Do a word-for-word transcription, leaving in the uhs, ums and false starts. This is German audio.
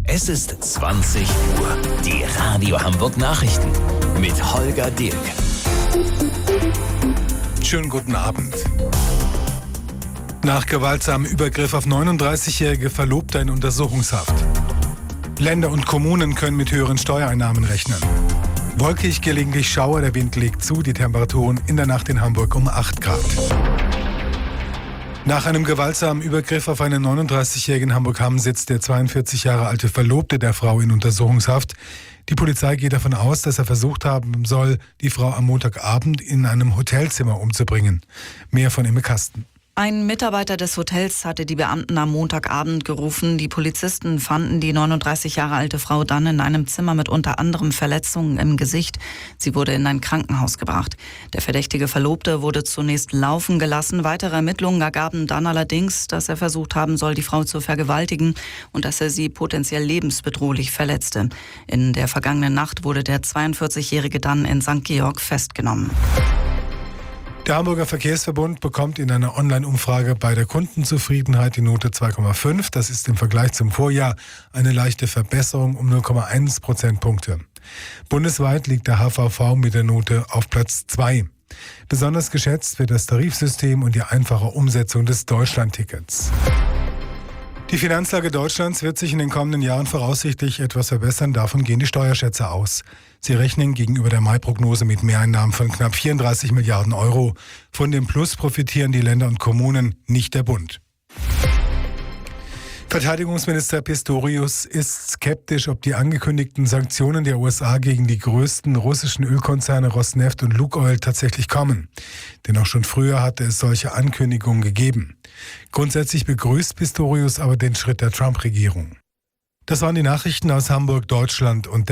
Es ist zwanzig Uhr. Die Radio Hamburg Nachrichten mit Holger Dirk. Schönen guten Abend. Nach gewaltsamem Übergriff auf neununddreißigjährige Verlobte in Untersuchungshaft. Länder und Kommunen können mit höheren Steuereinnahmen rechnen. Wolkig, gelegentlich Schauer, der Wind legt zu, die Temperaturen in der Nacht in Hamburg um acht Grad. Nach einem gewaltsamen Übergriff auf einen neununddreißigjährigen in Hamburg-Hamm sitzt der zweiundvierzig Jahre alte Verlobte der Frau in Untersuchungshaft. Die Polizei geht davon aus, dass er versucht haben soll, die Frau am Montagabend in einem Hotelzimmer umzubringen. Mehr von Imme Kasten. Ein Mitarbeiter des Hotels hatte die Beamten am Montagabend gerufen. Die Polizisten fanden die neununddreißig Jahre alte Frau dann in einem Zimmer mit unter anderem Verletzungen im Gesicht. Sie wurde in ein Krankenhaus gebracht. Der verdächtige Verlobte wurde zunächst laufen gelassen. Weitere Ermittlungen ergaben dann allerdings, dass er versucht haben soll, die Frau zu vergewaltigen und dass er sie potenziell lebensbedrohlich verletzte. In der vergangenen Nacht wurde der zweiundvierzigjährige dann in Sankt Georg festgenommen. Der Hamburger Verkehrsverbund bekommt in einer Online-Umfrage bei der Kundenzufriedenheit die Note zwei Komma fünf. Das ist im Vergleich zum Vorjahr eine leichte Verbesserung um null Komma eins Prozentpunkte. Bundesweit liegt der H V V mit der Note auf Platz zwei. Besonders geschätzt wird das Tarifsystem und die einfache Umsetzung des Deutschlandtickets. Die Finanzlage Deutschlands wird sich in den kommenden Jahren voraussichtlich etwas verbessern. Davon gehen die Steuerschätzer aus. Sie rechnen gegenüber der Mai-Prognose mit Mehreinnahmen von knapp vierunddreißig Milliarden Euro. Von dem Plus profitieren die Länder und Kommunen, nicht der Bund. Verteidigungsminister Pistorius ist skeptisch, ob die angekündigten Sanktionen der U S A gegen die größten russischen Ölkonzerne Rosneft und Lukoil tatsächlich kommen. Denn auch schon früher hatte es solche Ankündigungen gegeben. Grundsätzlich begrüßt Pistorius aber den Schritt der Trump-Regierung. Das waren die Nachrichten aus Hamburg, Deutschland und